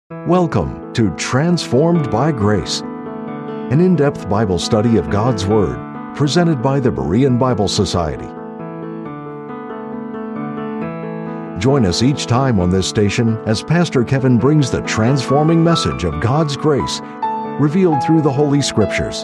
Welcome to Transformed by Grace, an in-depth Bible study of God's Word, presented by the Berean Bible Society. Join us each time on this station as Pastor Kevin brings the transforming message of God's grace, revealed through the Holy Scriptures.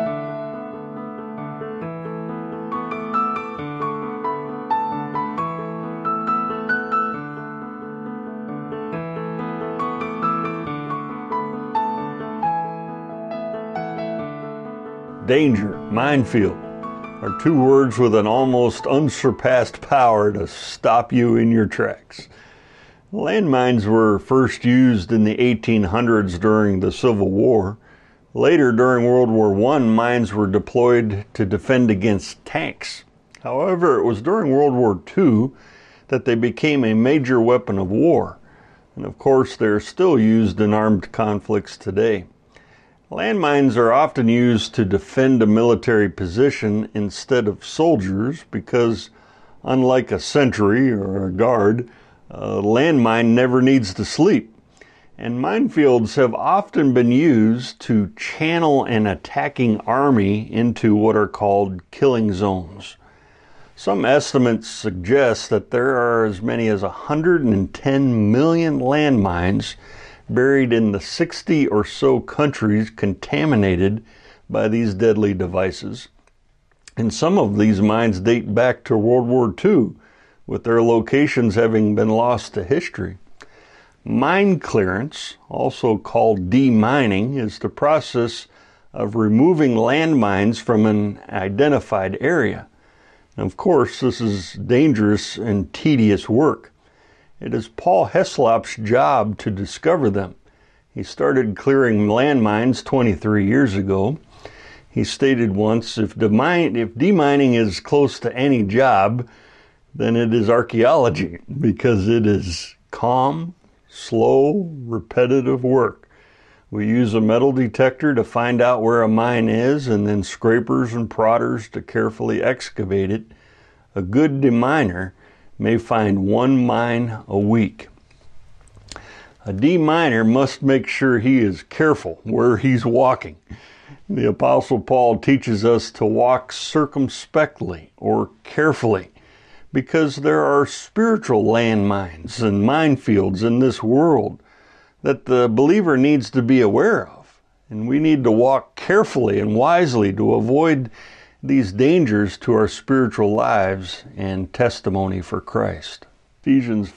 Danger, minefield, are two words with an almost unsurpassed power to stop you in your tracks. Landmines were first used in the 1800s during the Civil War. Later, during World War I, mines were deployed to defend against tanks. However, it was during World War II that they became a major weapon of war. And of course, they're still used in armed conflicts today. Landmines are often used to defend a military position instead of soldiers because, unlike a sentry or a guard, a landmine never needs to sleep. And minefields have often been used to channel an attacking army into what are called killing zones. Some estimates suggest that there are as many as 110 million landmines buried in the 60 or so countries contaminated by these deadly devices. And some of these mines date back to World War II, with their locations having been lost to history. Mine clearance, also called demining, is the process of removing landmines from an identified area. And of course, this is dangerous and tedious work. It is Paul Heslop's job to discover them. He started clearing landmines 23 years ago. He stated once, if demining is close to any job, then it is archaeology, because it is calm, slow, repetitive work. We use a metal detector to find out where a mine is, and then scrapers and prodders to carefully excavate it. A good deminer may find one mine a week. A deminer must make sure he is careful where he's walking. The Apostle Paul teaches us to walk circumspectly or carefully, because there are spiritual landmines and minefields in this world that the believer needs to be aware of. And we need to walk carefully and wisely to avoid these dangers to our spiritual lives and testimony for Christ. Ephesians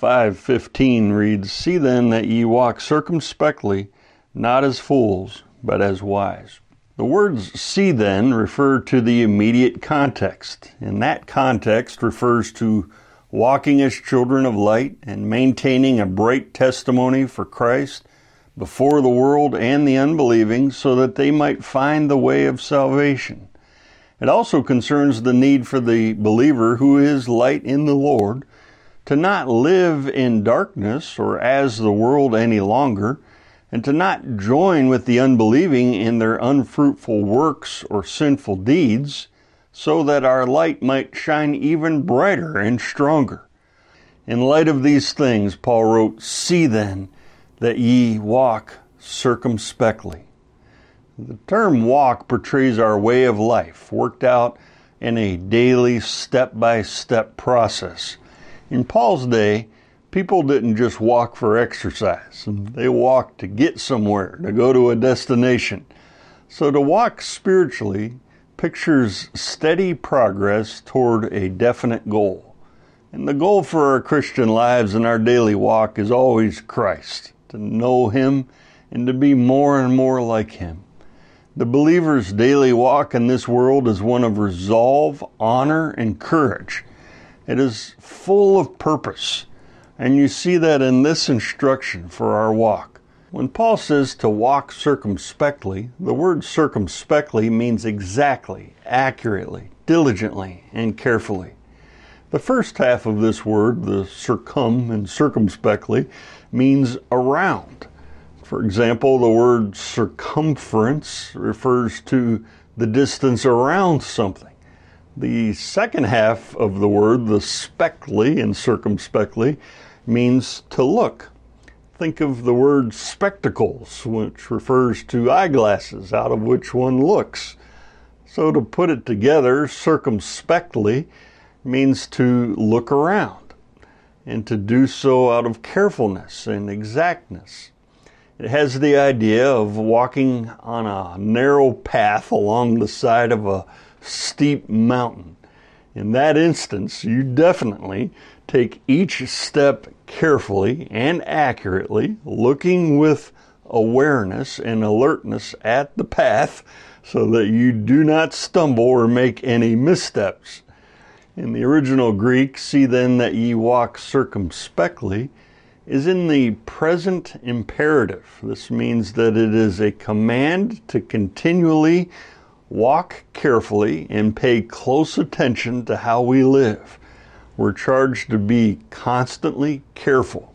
5:15 reads, "See then that ye walk circumspectly, not as fools, but as wise." The words "see then" refer to the immediate context, and that context refers to walking as children of light and maintaining a bright testimony for Christ before the world and the unbelieving, so that they might find the way of salvation. It also concerns the need for the believer who is light in the Lord to not live in darkness or as the world any longer, and to not join with the unbelieving in their unfruitful works or sinful deeds, so that our light might shine even brighter and stronger. In light of these things, Paul wrote, "See then that ye walk circumspectly." The term walk portrays our way of life, worked out in a daily step-by-step process. In Paul's day, people didn't just walk for exercise. They walked to get somewhere, to go to a destination. So to walk spiritually pictures steady progress toward a definite goal. And the goal for our Christian lives and our daily walk is always Christ, to know Him and to be more and more like Him. The believer's daily walk in this world is one of resolve, honor, and courage. It is full of purpose, and you see that in this instruction for our walk. When Paul says to walk circumspectly, the word circumspectly means exactly, accurately, diligently, and carefully. The first half of this word, the circum and circumspectly, means around. For example, the word circumference refers to the distance around something. The second half of the word, the spectly and circumspectly, means to look. think of the word spectacles, which refers to eyeglasses out of which one looks. So to put it together, circumspectly means to look around, and to do so out of carefulness and exactness. It has the idea of walking on a narrow path along the side of a steep mountain. In that instance, you definitely take each step carefully and accurately, looking with awareness and alertness at the path so that you do not stumble or make any missteps. In the original Greek, see then that ye walk circumspectly is in the present imperative. This means that it is a command to continually walk carefully and pay close attention to how we live. We're charged to be constantly careful.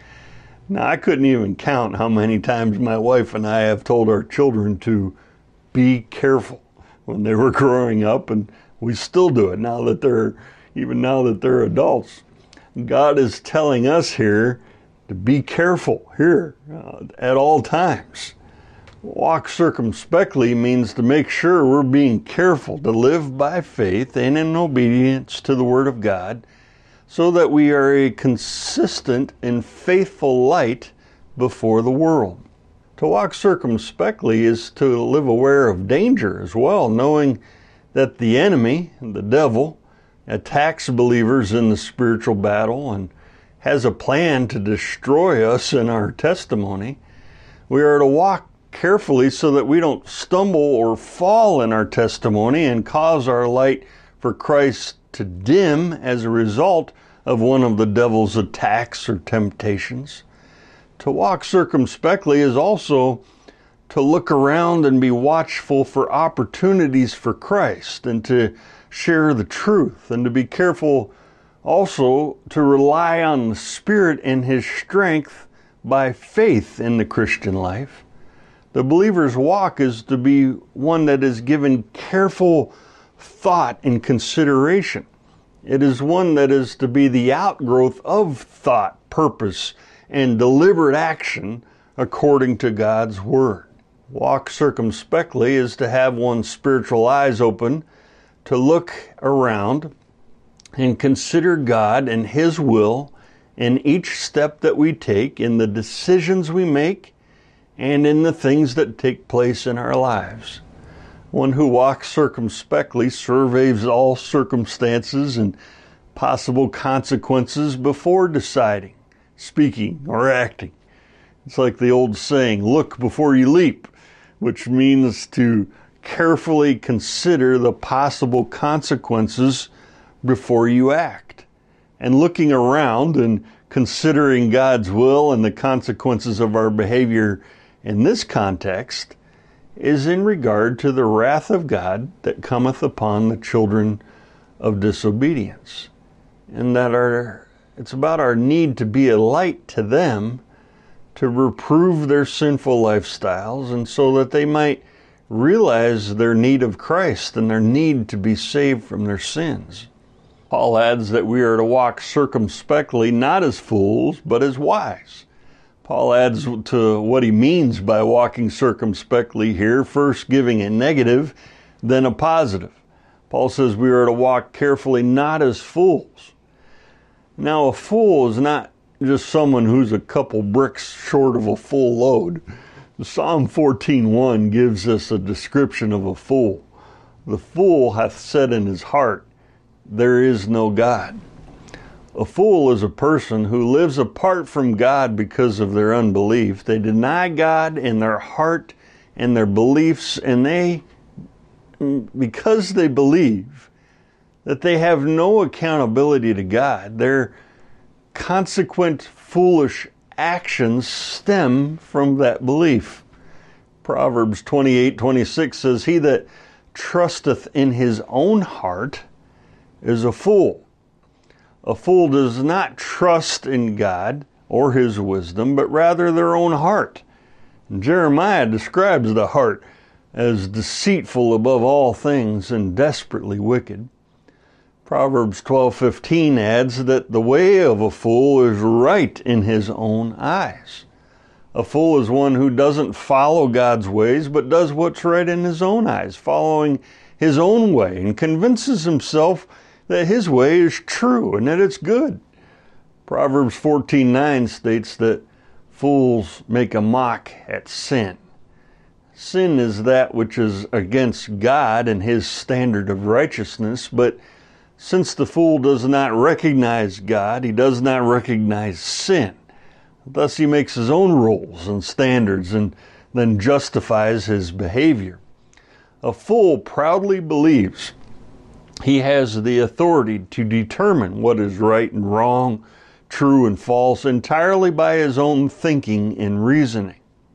Now, I couldn't even count how many times my wife and I have told our children to be careful when they were growing up, and we still do it now that they're adults. God is telling us here to be careful here at all times. Walk circumspectly means to make sure we're being careful to live by faith and in obedience to the Word of God, so that we are a consistent and faithful light before the world. To walk circumspectly is to live aware of danger as well, knowing that the enemy, the devil, attacks believers in the spiritual battle and has a plan to destroy us in our testimony. We are to walk carefully so that we don't stumble or fall in our testimony and cause our light for Christ to dim as a result of one of the devil's attacks or temptations. To walk circumspectly is also to look around and be watchful for opportunities for Christ and to share the truth, and to be careful also to rely on the Spirit and His strength by faith in the Christian life. The believer's walk is to be one that is given careful thought and consideration. It is one that is to be the outgrowth of thought, purpose, and deliberate action according to God's Word. Walk circumspectly is to have one's spiritual eyes open, to look around and consider God and His will in each step that we take, in the decisions we make, and in the things that take place in our lives. One who walks circumspectly surveys all circumstances and possible consequences before deciding, speaking, or acting. It's like the old saying, look before you leap, which means to carefully consider the possible consequences before you act. And looking around and considering God's will and the consequences of our behavior in this context is in regard to the wrath of God that cometh upon the children of disobedience. And that it's about our need to be a light to them, to reprove their sinful lifestyles, and so that they might realize their need of Christ and their need to be saved from their sins. Paul adds that we are to walk circumspectly, not as fools, but as wise. Paul adds to what he means by walking circumspectly here, first giving a negative, then a positive. Paul says we are to walk carefully, not as fools. Now, a fool is not just someone who's a couple bricks short of a full load. Psalm 14:1 gives us a description of a fool. The fool hath said in his heart, there is no God. A fool is a person who lives apart from God because of their unbelief. They deny God in their heart and their beliefs, and because they believe that they have no accountability to God, their consequent foolish actions stem from that belief. Proverbs 28:26 says, he that trusteth in his own heart is a fool. A fool does not trust in God or His wisdom, but rather their own heart. And Jeremiah describes the heart as deceitful above all things and desperately wicked. Proverbs 12:15 adds that the way of a fool is right in his own eyes. A fool is one who doesn't follow God's ways, but does what's right in his own eyes, following his own way, and convinces himself that his way is true and that it's good. Proverbs 14:9 states that fools make a mock at sin. Sin is that which is against God and his standard of righteousness, but since the fool does not recognize God, he does not recognize sin. Thus he makes his own rules and standards and then justifies his behavior. A fool proudly believes he has the authority to determine what is right and wrong, true and false, entirely by his own thinking and reasoning.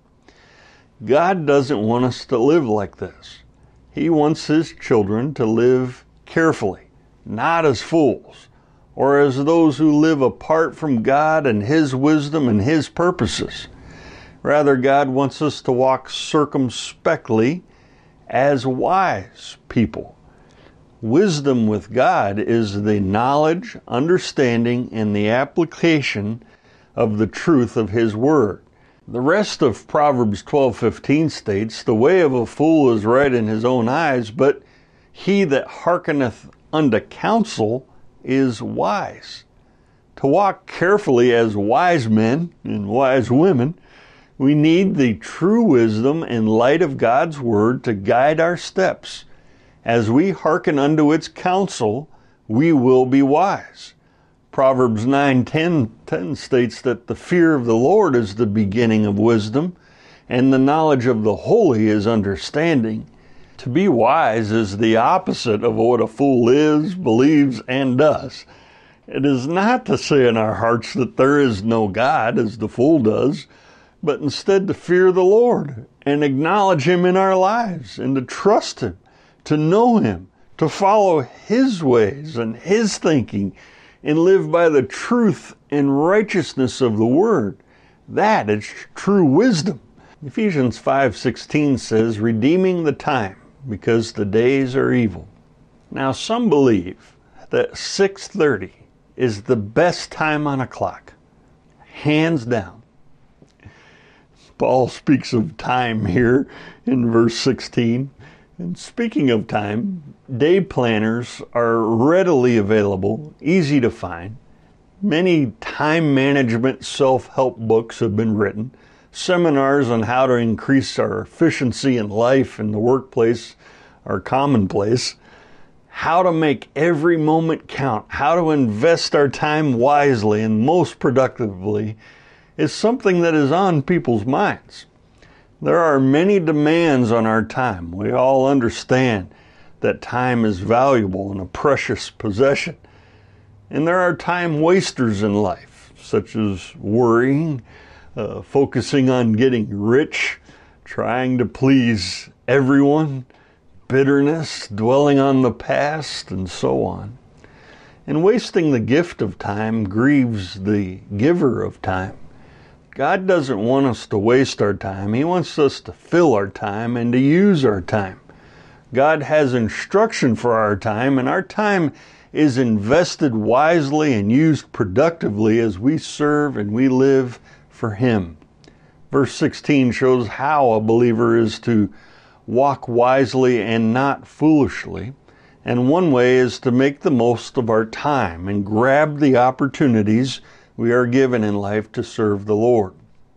God doesn't want us to live like this. He wants his children to live carefully, not as fools, or as those who live apart from God and his wisdom and his purposes. Rather, God wants us to walk circumspectly as wise people. Wisdom with God is the knowledge, understanding, and the application of the truth of his word. The rest of Proverbs 12:15 states, "The way of a fool is right in his own eyes, but he that hearkeneth unto counsel is wise." To walk carefully as wise men and wise women, we need the true wisdom and light of God's word to guide our steps. As we hearken unto its counsel, we will be wise. Proverbs 9:10 states that the fear of the Lord is the beginning of wisdom, and the knowledge of the holy is understanding. To be wise is the opposite of what a fool is, believes, and does. It is not to say in our hearts that there is no God, as the fool does, but instead to fear the Lord and acknowledge him in our lives and to trust him, to know him, to follow his ways and his thinking, and live by the truth and righteousness of the word. That is true wisdom. Ephesians 5:16 says, "Redeeming the time, because the days are evil." Now, some believe that 6:30 is the best time on a clock, hands down. Paul speaks of time here in verse 16. And speaking of time, day planners are readily available, easy to find. Many time management self-help books have been written. Seminars on how to increase our efficiency in life and the workplace are commonplace. How to make every moment count, how to invest our time wisely and most productively is something that is on people's minds. There are many demands on our time. We all understand that time is valuable and a precious possession. And there are time wasters in life, such as worrying, focusing on getting rich, trying to please everyone, bitterness, dwelling on the past, and so on. And wasting the gift of time grieves the giver of time. God doesn't want us to waste our time. He wants us to fill our time and to use our time. God has instruction for our time, and our time is invested wisely and used productively as we serve and we live for him. Verse 16 shows how a believer is to walk wisely and not foolishly. And one way is to make the most of our time and grab the opportunities we are given in life to serve the Lord.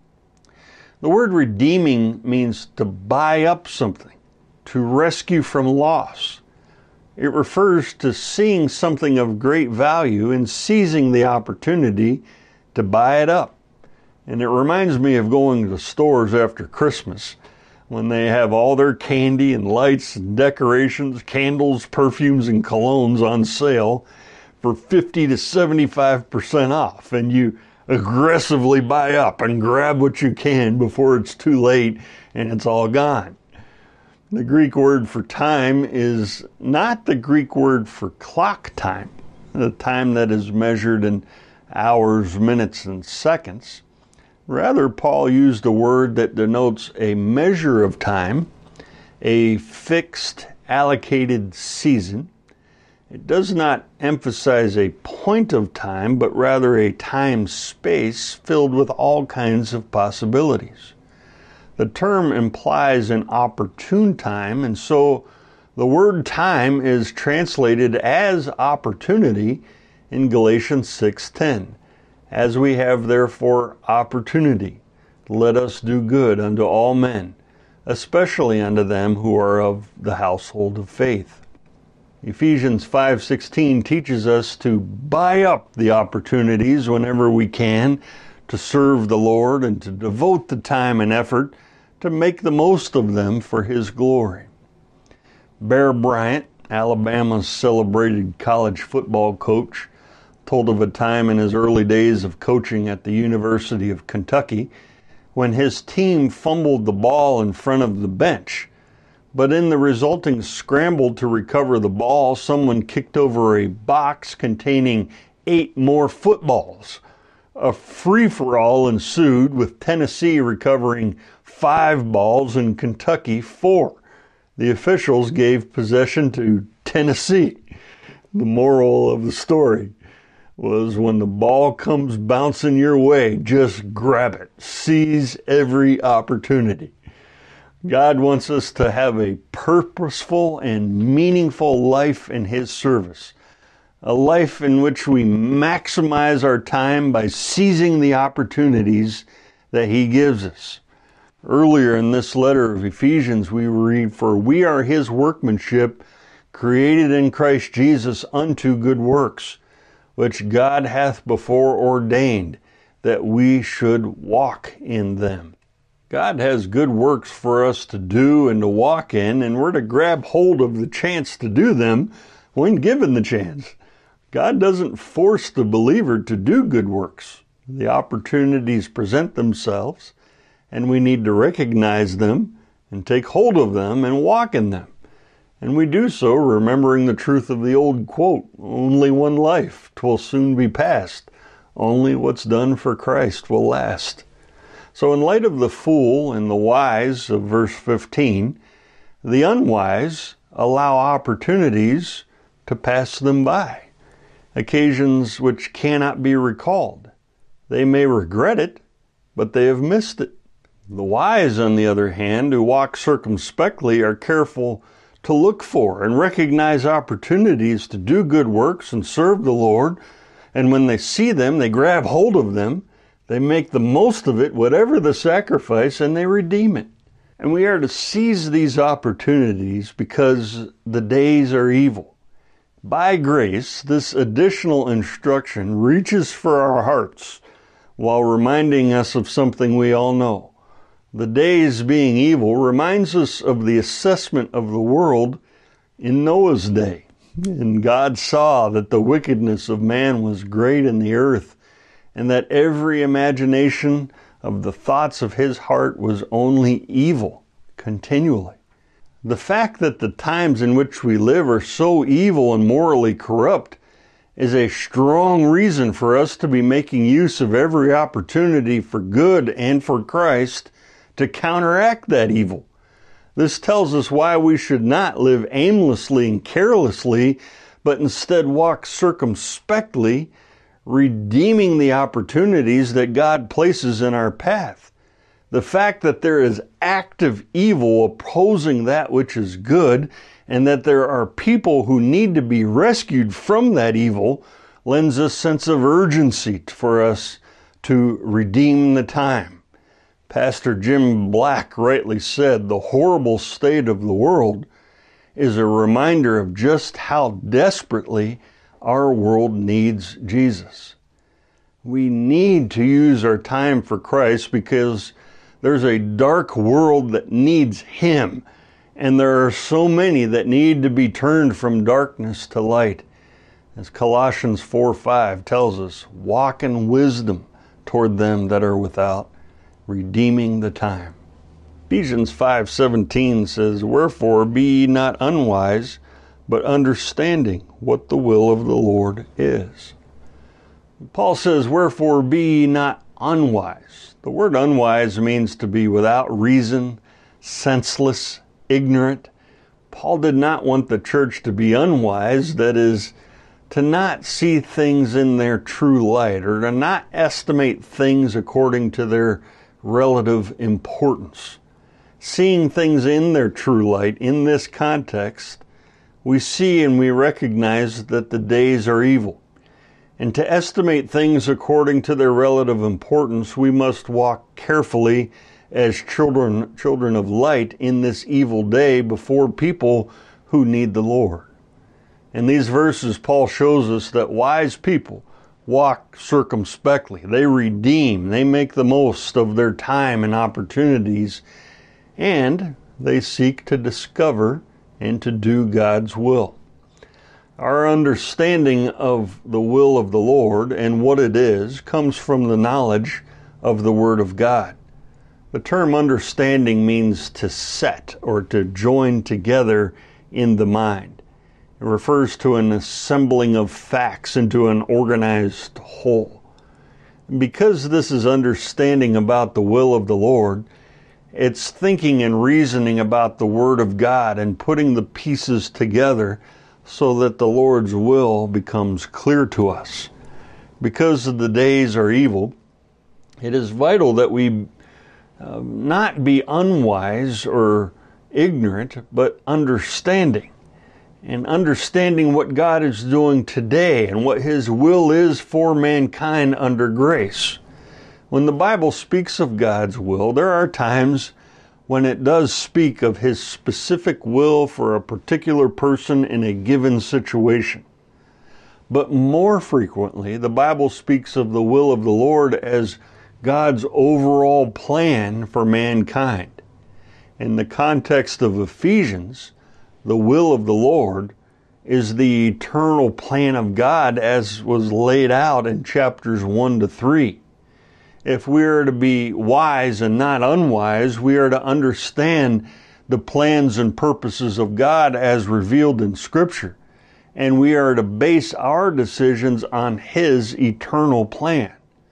The word redeeming means to buy up something, to rescue from loss. It refers to seeing something of great value and seizing the opportunity to buy it up. And it reminds me of going to stores after Christmas when they have all their candy and lights and decorations, candles, perfumes, and colognes on sale for 50 to 75% off, and you aggressively buy up and grab what you can before it's too late and it's all gone. The Greek word for time is not the Greek word for clock time, the time that is measured in hours, minutes, and seconds. Rather, Paul used a word that denotes a measure of time, a fixed, allocated season, It does not emphasize a point of time, but rather a time-space filled with all kinds of possibilities. The term implies an opportune time, and so the word time is translated as opportunity in Galatians 6:10. As we have therefore opportunity, let us do good unto all men, especially unto them who are of the household of faith. Ephesians 5:16 teaches us to buy up the opportunities whenever we can to serve the Lord and to devote the time and effort to make the most of them for His glory. Bear Bryant, Alabama's celebrated college football coach, told of a time in his early days of coaching at the University of Kentucky when his team fumbled the ball in front of the bench. But in the resulting scramble to recover the ball, someone kicked over a box containing 8 more footballs. A free-for-all ensued, with Tennessee recovering 5 balls and Kentucky 4. The officials gave possession to Tennessee. The moral of the story was, when the ball comes bouncing your way, just grab it. Seize every opportunity. God wants us to have a purposeful and meaningful life in His service, a life in which we maximize our time by seizing the opportunities that He gives us. Earlier in this letter of Ephesians, we read, "For we are His workmanship, created in Christ Jesus unto good works, which God hath before ordained, that we should walk in them." God has good works for us to do and to walk in, and we're to grab hold of the chance to do them when given the chance. God doesn't force the believer to do good works. The opportunities present themselves, and we need to recognize them and take hold of them and walk in them. And we do so remembering the truth of the old quote, "Only one life, 'twill soon be past. Only what's done for Christ will last." So in light of the fool and the wise of verse 15, the unwise allow opportunities to pass them by, occasions which cannot be recalled. They may regret it, but they have missed it. The wise, on the other hand, who walk circumspectly, are careful to look for and recognize opportunities to do good works and serve the Lord, and when they see them, they grab hold of them. They make the most of it, whatever the sacrifice, and they redeem it. And we are to seize these opportunities because the days are evil. By grace, this additional instruction reaches for our hearts while reminding us of something we all know. The days being evil reminds us of the assessment of the world in Noah's day. And God saw that the wickedness of man was great in the earth, and that every imagination of the thoughts of his heart was only evil continually. The fact that the times in which we live are so evil and morally corrupt is a strong reason for us to be making use of every opportunity for good and for Christ to counteract that evil. This tells us why we should not live aimlessly and carelessly, but instead walk circumspectly, redeeming the opportunities that God places in our path. The fact that there is active evil opposing that which is good, and that there are people who need to be rescued from that evil, lends a sense of urgency for us to redeem the time. Pastor Jim Black rightly said, "The horrible state of the world is a reminder of just how desperately our world needs Jesus." We need to use our time for Christ because there's a dark world that needs Him, and there are so many that need to be turned from darkness to light. As Colossians 4:5 tells us, "Walk in wisdom toward them that are without, redeeming the time." Ephesians 5:17 says, "Wherefore be ye not unwise, but understanding what the will of the Lord is." Paul says, "Wherefore be ye not unwise." The word unwise means to be without reason, senseless, ignorant. Paul did not want the church to be unwise, that is, to not see things in their true light, or to not estimate things according to their relative importance. Seeing things in their true light, in this context, we see and we recognize that the days are evil. And to estimate things according to their relative importance, we must walk carefully as children of light in this evil day before people who need the Lord. In these verses, Paul shows us that wise people walk circumspectly. They redeem, they make the most of their time and opportunities, and they seek to discover and to do God's will. Our understanding of the will of the Lord and what it is comes from the knowledge of the Word of God. The term understanding means to set or to join together in the mind. It refers to an assembling of facts into an organized whole. Because this is understanding about the will of the Lord, it's thinking and reasoning about the Word of God and putting the pieces together so that the Lord's will becomes clear to us. Because the days are evil, it is vital that we not be unwise or ignorant, but understanding. And understanding what God is doing today and what His will is for mankind under grace. When the Bible speaks of God's will, there are times when it does speak of His specific will for a particular person in a given situation. But more frequently, the Bible speaks of the will of the Lord as God's overall plan for mankind. In the context of Ephesians, the will of the Lord is the eternal plan of God as was laid out in chapters 1 to 3. If we are to be wise and not unwise, we are to understand the plans and purposes of God as revealed in Scripture. And we are to base our decisions on His eternal plan.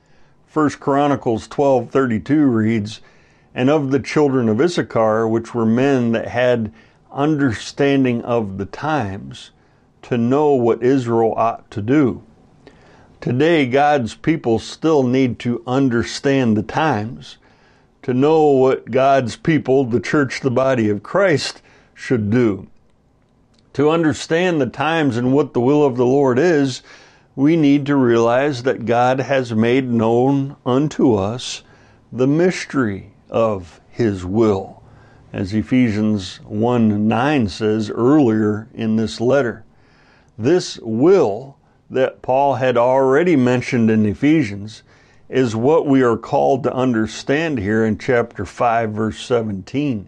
1 Chronicles 12:32 reads, "And of the children of Issachar, which were men that had understanding of the times, to know what Israel ought to do." Today, God's people still need to understand the times, to know what God's people, the church, the body of Christ, should do. To understand the times and what the will of the Lord is, we need to realize that God has made known unto us the mystery of His will, as Ephesians 1:9 says earlier in this letter. This will that Paul had already mentioned in Ephesians is what we are called to understand here in chapter 5, verse 17.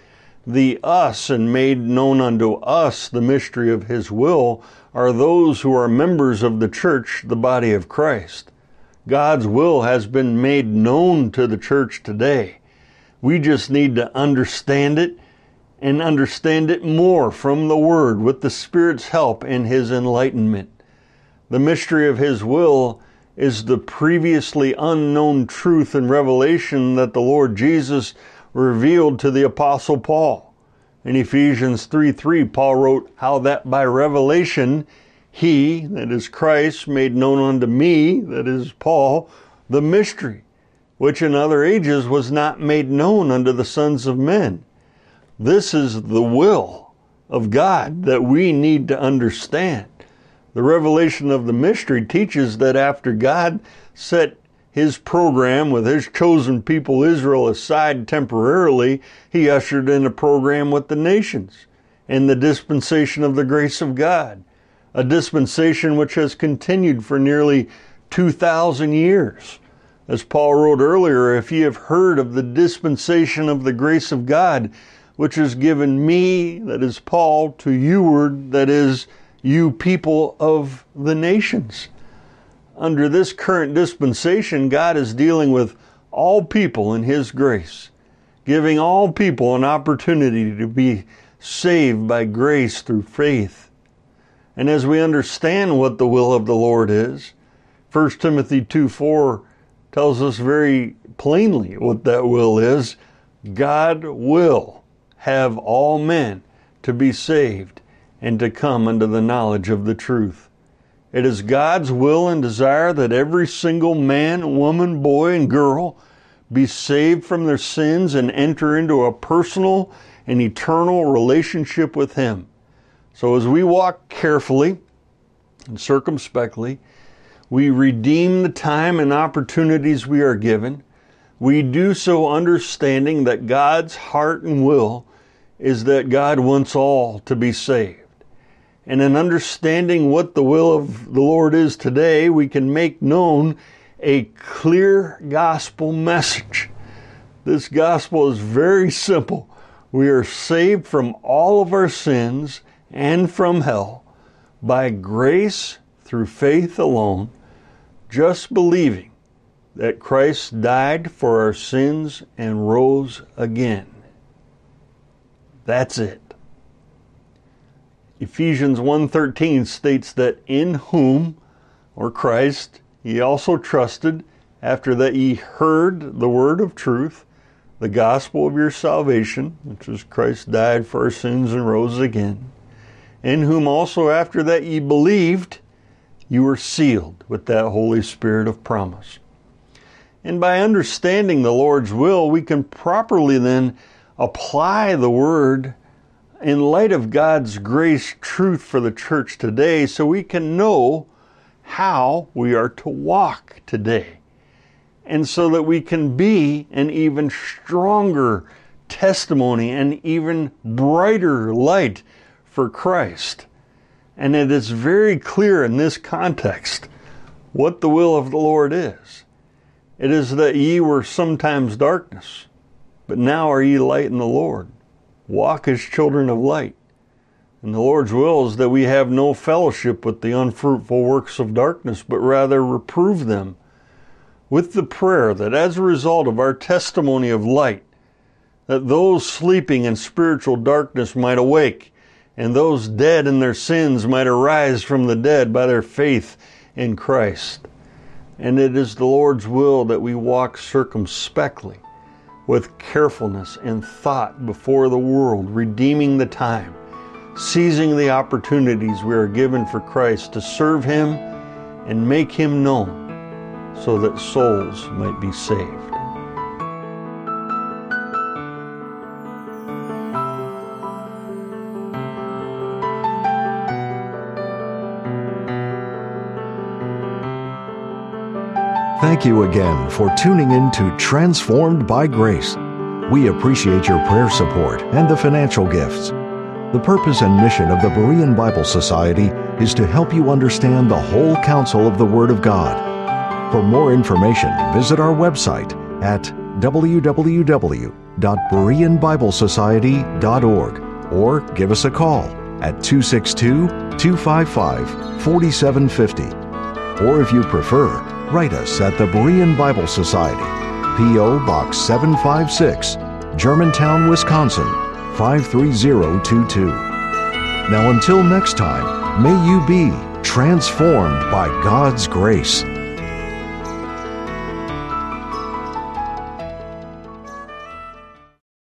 The us and made known unto us the mystery of His will are those who are members of the church, the body of Christ. God's will has been made known to the church today. We just need to understand it and understand it more from the Word with the Spirit's help and His enlightenment. The mystery of His will is the previously unknown truth and revelation that the Lord Jesus revealed to the Apostle Paul. In Ephesians 3:3, Paul wrote, "How that by revelation He," that is Christ, "made known unto me," that is Paul, "the mystery, which in other ages was not made known unto the sons of men." This is the will of God that we need to understand. The revelation of the mystery teaches that after God set His program with His chosen people Israel aside temporarily, He ushered in a program with the nations and the dispensation of the grace of God, a dispensation which has continued for nearly 2,000 years. As Paul wrote earlier, "If ye have heard of the dispensation of the grace of God, which is given me," that is Paul, "to youward," that is you people of the nations. Under this current dispensation, God is dealing with all people in His grace, giving all people an opportunity to be saved by grace through faith. And as we understand what the will of the Lord is, 1 Timothy 2:4 tells us very plainly what that will is. God will have all men to be saved and to come unto the knowledge of the truth. It is God's will and desire that every single man, woman, boy, and girl be saved from their sins and enter into a personal and eternal relationship with Him. So as we walk carefully and circumspectly, we redeem the time and opportunities we are given. We do so understanding that God's heart and will is that God wants all to be saved. And in understanding what the will of the Lord is today, we can make known a clear gospel message. This gospel is very simple. We are saved from all of our sins and from hell by grace through faith alone, just believing that Christ died for our sins and rose again. That's it. Ephesians 1:13 states that in whom, or Christ, ye also trusted, after that ye heard the word of truth, the gospel of your salvation, which is Christ died for our sins and rose again, in whom also after that ye believed, you were sealed with that Holy Spirit of promise. And by understanding the Lord's will, we can properly then apply the word in light of God's grace truth for the church today, so we can know how we are to walk today. And so that we can be an even stronger testimony and even brighter light for Christ. And it is very clear in this context what the will of the Lord is. It is that ye were sometimes darkness, but now are ye light in the Lord. Walk as children of light. And the Lord's will is that we have no fellowship with the unfruitful works of darkness, but rather reprove them, with the prayer that as a result of our testimony of light, that those sleeping in spiritual darkness might awake, and those dead in their sins might arise from the dead by their faith in Christ. And it is the Lord's will that we walk circumspectly, with carefulness and thought before the world, redeeming the time, seizing the opportunities we are given for Christ to serve Him and make Him known so that souls might be saved. Thank you again for tuning in to Transformed by Grace. We appreciate your prayer support and the financial gifts. The purpose and mission of the Berean Bible Society is to help you understand the whole counsel of the Word of God. For more information, visit our website at www.bereanbiblesociety.org or give us a call at 262-255-4750. Or if you prefer, write us at the Berean Bible Society, P.O. Box 756, Germantown, Wisconsin, 53022. Now until next time, may you be transformed by God's grace.